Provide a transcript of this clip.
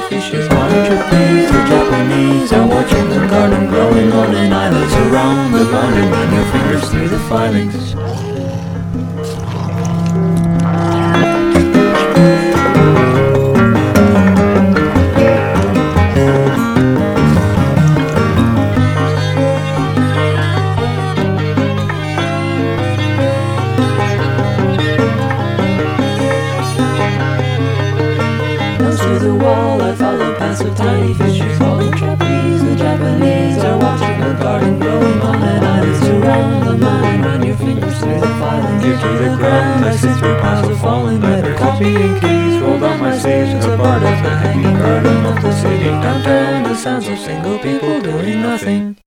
fishes on a trapeze. The Japanese are watching the garden growing on an island. Surround the vine and run your fingers through the filings. To the wall I follow past with tiny fishes on the trapeze. The Japanese are watching the garden growing on an island. Surround the vine, run your fingers through the filings. Ear to the ground, I sit through piles of falling letter, copy and keys rolled on my sleeves. A part of the hanging garden of the city. Downtown, the sounds of single people doing nothing.